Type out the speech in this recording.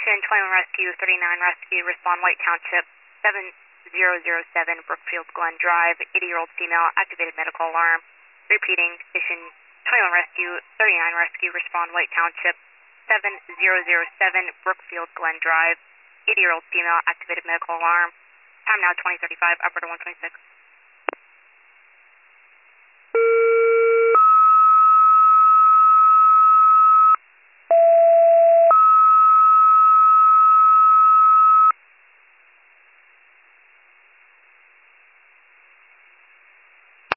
Station 21 Rescue, 39 Rescue, respond White Township, 7007 Brookfield Glen Drive, 80-year-old female, activated medical alarm. Repeating, Station 21 Rescue, 39 Rescue, respond White Township, 7007 Brookfield Glen Drive, 80-year-old female, activated medical alarm. Time now 20:35, upper to 126.